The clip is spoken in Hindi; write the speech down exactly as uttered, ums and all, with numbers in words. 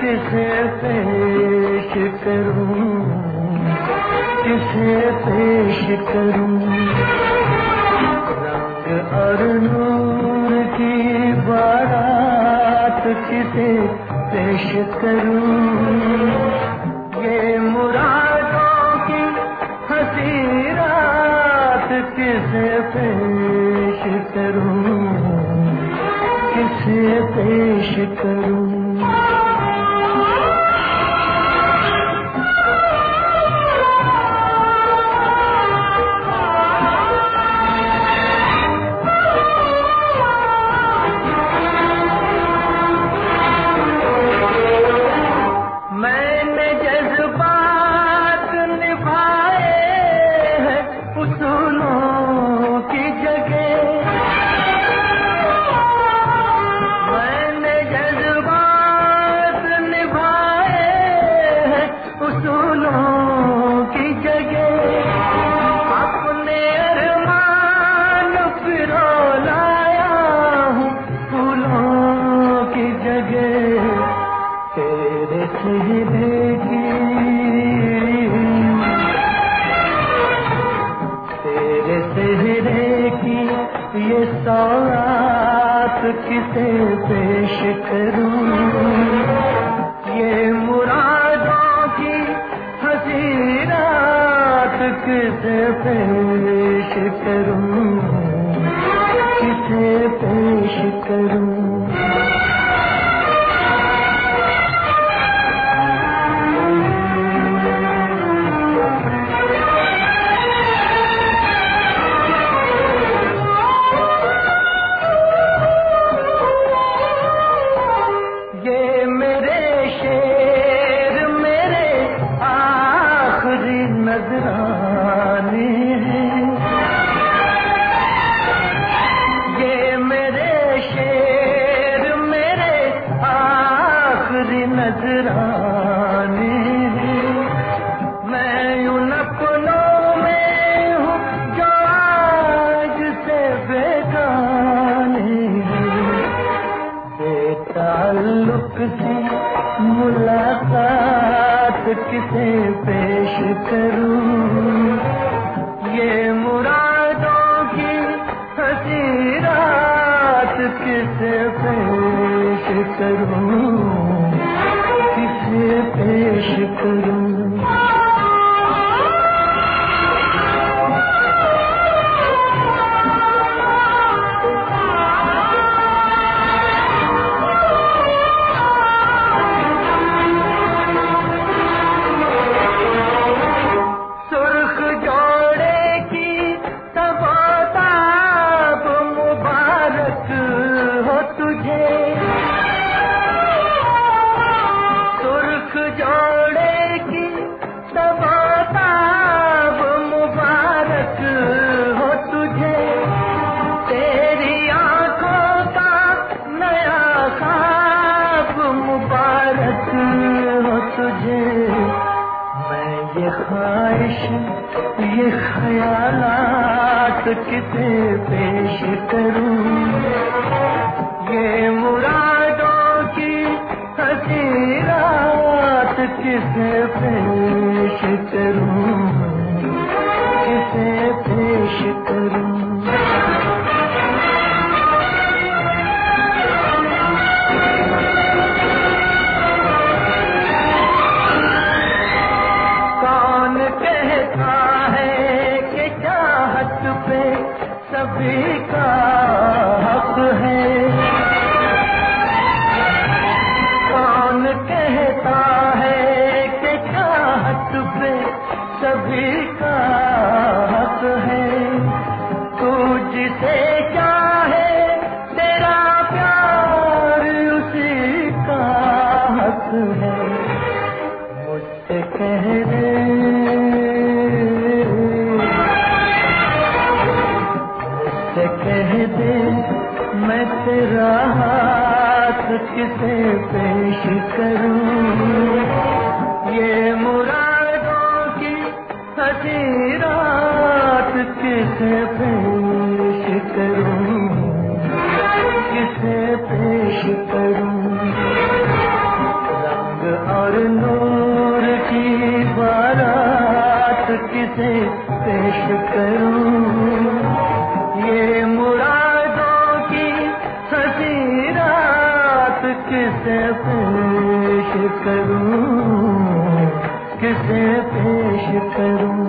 किसे पेश करूं, किसे पेश करूं। रंग और नूर की बारात किसे पेश करूं। ये मुरादों की हंसी रात किसे पेश करूं, किसे पेश करूं। मैंने जज्बात निभाए हैं उसूलों की जगह। मैंने जज्बात निभाए हैं उसूलों की जगह। अपने अरमान फिरो लाया हूँ फूलों की जगह। तेरे चेहरे की, तेरे चेहरे की ये सौगात किसे पेश करूं। ये मुरादों की हंसी रात किसे पेश करूं, किसे पेश करूं। नजराने हैं ये मेरे शेर, मेरे आखिरी नजराने हैं। मैं यूं अपनों में हूँ जो आज से बेगाने हैं। बेताल्लुक सी मुलाकात किसे पेश करूं। ये मुरादों की हंसी रात किसे पेश करूं, किसे पेश करूं। ख्वाहिश ये ख्यालात किसे पेश करूं। ये मुरादों की हंसी रात किसे पेश करूं, किसे पेश करूं। सभी का हक है। कौन कहता है कि चाहत पे सभी का हक है। तू जिसे चाहे तेरा प्यार उसी का हक है। मुझसे कह दे कह दे मैं तेरा हाथ किसे पेश करूं। ये मुरादों की हंसी रात किसे पेश करूं, किसे पेश करूं। रंग पेश करूं, ये मुरादों की हंसी रात किसे पेश करूं, किसे पेश करूं।